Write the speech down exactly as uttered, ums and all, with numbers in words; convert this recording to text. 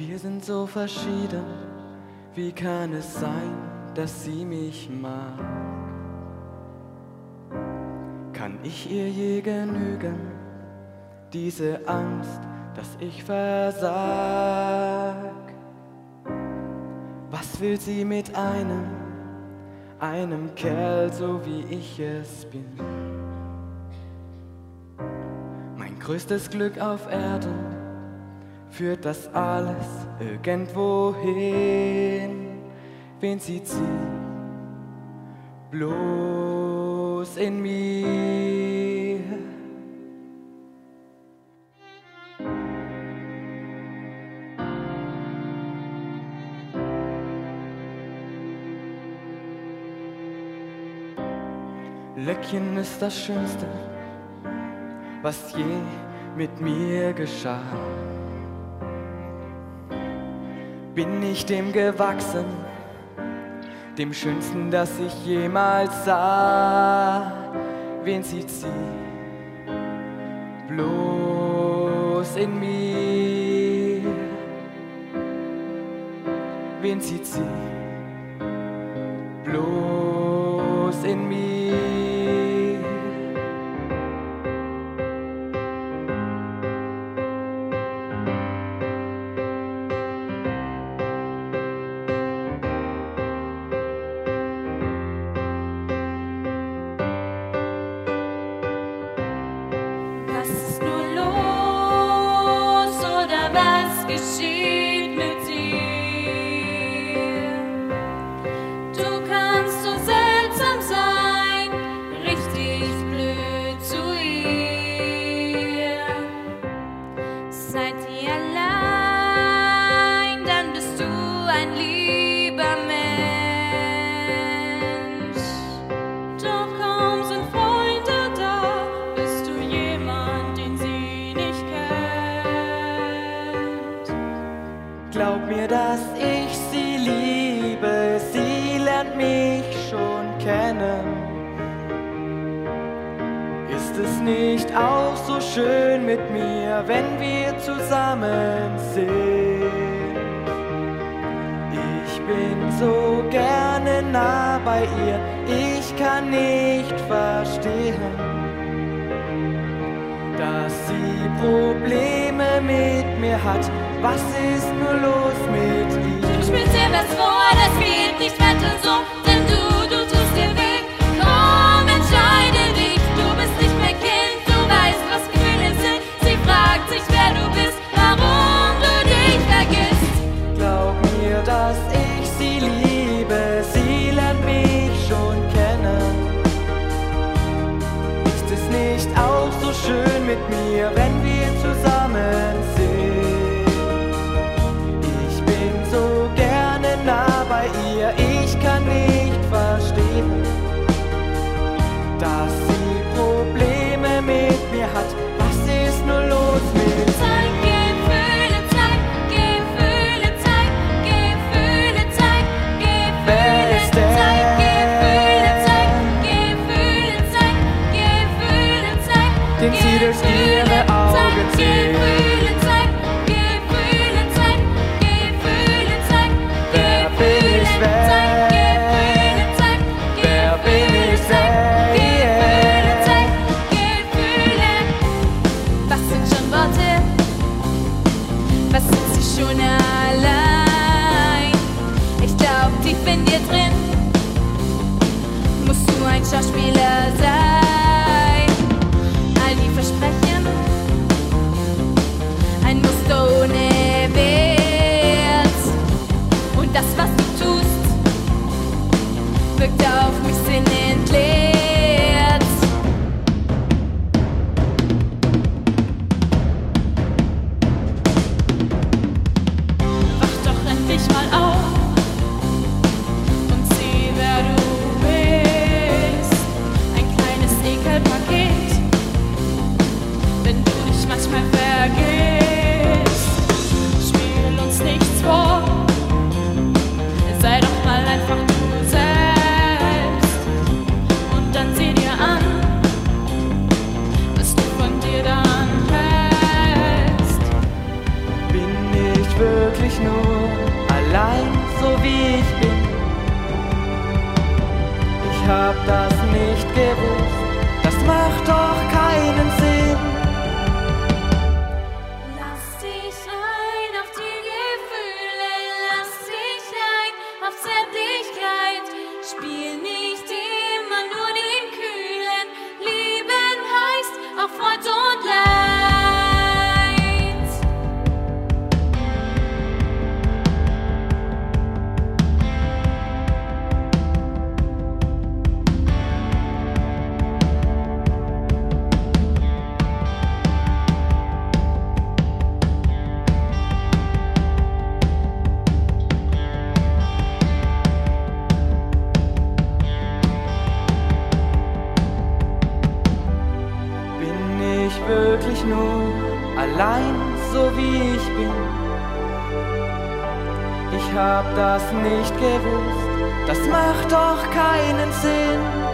Wir sind so verschieden, wie kann es sein, dass sie mich mag? Kann ich ihr je genügen? Diese Angst, dass ich versag. Was will sie mit einem, einem Kerl, so wie ich es bin? Mein größtes Glück auf Erden, führt das alles irgendwo hin? Wen sieht sie bloß in mir? Löckchen ist das Schönste, was je mit mir geschah. Bin ich dem gewachsen, dem Schönsten, das ich jemals sah? Wen sieht sie bloß in mir? Wen sieht sie bloß in mir? Was ist nur los oder was geschieht mit dir? Du kannst so seltsam sein, richtig blöd zu ihr. Seid ihr allein, dann bist du ein lieber Mensch. Doch kaum sind Freunde da, bist du jemand, den sie nicht kennt. Glaub mir, dass ich sie liebe, sie lernt mich schon kennen. Ist es nicht auch so schön mit mir, wenn wir zusammen sind? Ich bin so gerne nah bei ihr, ich kann nicht verstehen, dass sie Probleme mit mir hat. Was ist nur los mit Du ihr? spielst dir was vor, das geht nicht weiter so, denn du, du tust dir weh. Komm, entscheide dich, du bist nicht mehr Kind, du weißt, was Gefühle sind. Sie fragt sich, wer du bist, warum du dich vergisst. Glaub mir, dass ich sie liebe, sie lernt mich schon kennen. Ist es nicht auch so schön mit mir, wenn wir zusammen sind? Ich bin so gerne nah bei ihr, ich kann nicht verstehen, dass sie Probleme mit mir hat. Was ist nur los mit Zeig Gefühle, zeig Gefühle, zeig Gefühle, zeig Wer Gefühle, ist der? zeig Gefühle, zeig Gefühle, zeig Gefühle, zeig Den sie durch ihre Augen sehen? Gefühle, zeig Gefühle, zeig Gefühle, zeig Wer bin ich, Gefühle, wer? zeig Gefühle, zeig Wer bin ich, Gefühle, zeig wer? Gefühle, zeig Gefühle. Was sind schon Worte? Was sind sie schon allein? Ich glaub, tief in dir drin musst du ein Schauspieler sein. All die Versprechen, ein Muster ohne Wert. Und das, was du tust, wirkt auf mich sinnentleert. Wach doch endlich mal auf und sieh, wer du bist. Ein kleines Ekelpaket, wenn du dich manchmal vergisst. Spiel uns nichts vor, sei doch mal einfach du selbst. Und dann sieh dir an, was du von dir dann hältst. Bin ich wirklich wirklich nur allein, so wie ich bin? Ich hab das nicht gewusst, das macht doch keinen Sinn. Lass dich ein auf die Gefühle, lass dich ein auf Zärtlichkeit. Spiel nicht immer nur den Kühlen, lieben heißt auch Freud und Leid. Wirklich nur allein, so wie ich bin. Ich hab das nicht gewusst, das macht doch keinen Sinn.